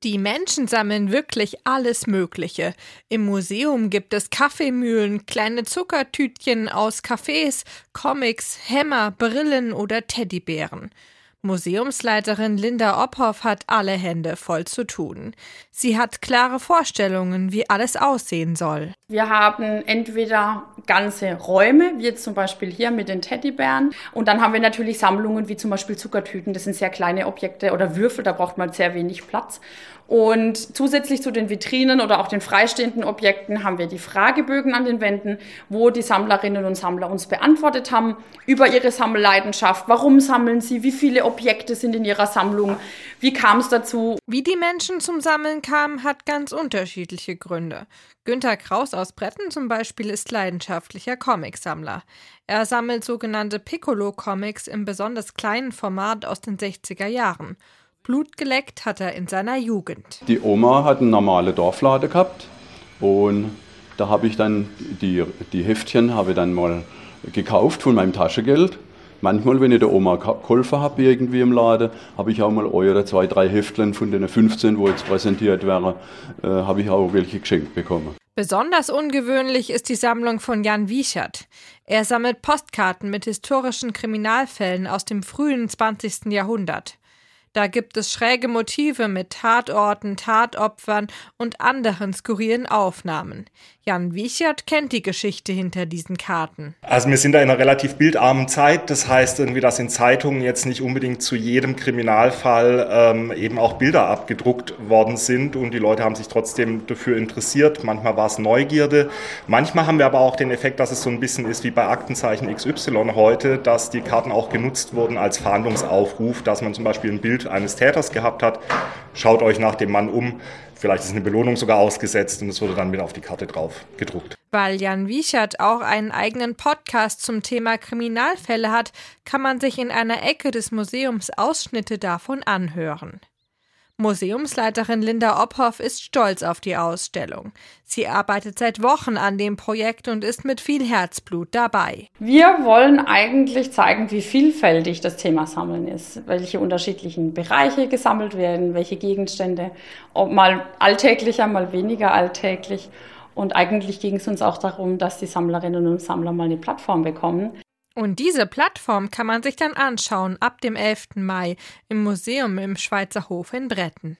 Die Menschen sammeln wirklich alles Mögliche. Im Museum gibt es Kaffeemühlen, kleine Zuckertütchen aus Cafés, Comics, Hämmer, Brillen oder Teddybären. Museumsleiterin Linda Ophoff hat alle Hände voll zu tun. Sie hat klare Vorstellungen, wie alles aussehen soll. Wir haben entweder ganze Räume, wie jetzt zum Beispiel hier mit den Teddybären. Und dann haben wir natürlich Sammlungen, wie zum Beispiel Zuckertüten. Das sind sehr kleine Objekte oder Würfel, da braucht man sehr wenig Platz. Und zusätzlich zu den Vitrinen oder auch den freistehenden Objekten haben wir die Fragebögen an den Wänden, wo die Sammlerinnen und Sammler uns beantwortet haben über ihre Sammelleidenschaft. Warum sammeln sie? Wie viele Objekte sind in ihrer Sammlung? Wie kam es dazu? Wie die Menschen zum Sammeln kamen, hat ganz unterschiedliche Gründe. Günter Kraus aus Bretten zum Beispiel ist leidenschaftlicher Comicsammler. Er sammelt sogenannte Piccolo-Comics im besonders kleinen Format aus den 60er Jahren. Blut geleckt hat er in seiner Jugend. Die Oma hat eine normale Dorflade gehabt und da habe ich dann die Heftchen habe ich dann mal gekauft von meinem Taschengeld. Manchmal, wenn ich der Oma geholfen habe irgendwie im Laden, habe ich auch mal oder 2, 3 Heftchen von den 15, wo jetzt präsentiert wären, habe ich auch welche geschenkt bekommen. Besonders ungewöhnlich ist die Sammlung von Jan Wiechert. Er sammelt Postkarten mit historischen Kriminalfällen aus dem frühen 20. Jahrhundert. Da gibt es schräge Motive mit Tatorten, Tatopfern und anderen skurrilen Aufnahmen. Jan Wiechert kennt die Geschichte hinter diesen Karten. Also wir sind da in einer relativ bildarmen Zeit. Das heißt irgendwie, dass in Zeitungen jetzt nicht unbedingt zu jedem Kriminalfall eben auch Bilder abgedruckt worden sind. Und die Leute haben sich trotzdem dafür interessiert. Manchmal war es Neugierde. Manchmal haben wir aber auch den Effekt, dass es so ein bisschen ist wie bei Aktenzeichen XY heute, dass die Karten auch genutzt wurden als Fahndungsaufruf, dass man zum Beispiel ein Bild eines Täters gehabt hat. Schaut euch nach dem Mann um. Vielleicht ist eine Belohnung sogar ausgesetzt und es wurde dann wieder auf die Karte drauf gedruckt. Weil Jan Wiechert auch einen eigenen Podcast zum Thema Kriminalfälle hat, kann man sich in einer Ecke des Museums Ausschnitte davon anhören. Museumsleiterin Linda Ophoff ist stolz auf die Ausstellung. Sie arbeitet seit Wochen an dem Projekt und ist mit viel Herzblut dabei. Wir wollen eigentlich zeigen, wie vielfältig das Thema Sammeln ist, welche unterschiedlichen Bereiche gesammelt werden, welche Gegenstände, ob mal alltäglicher, mal weniger alltäglich. Und eigentlich ging es uns auch darum, dass die Sammlerinnen und Sammler mal eine Plattform bekommen. Und diese Plattform kann man sich dann anschauen ab dem 11. Mai im Museum im Schweizer Hof in Bretten.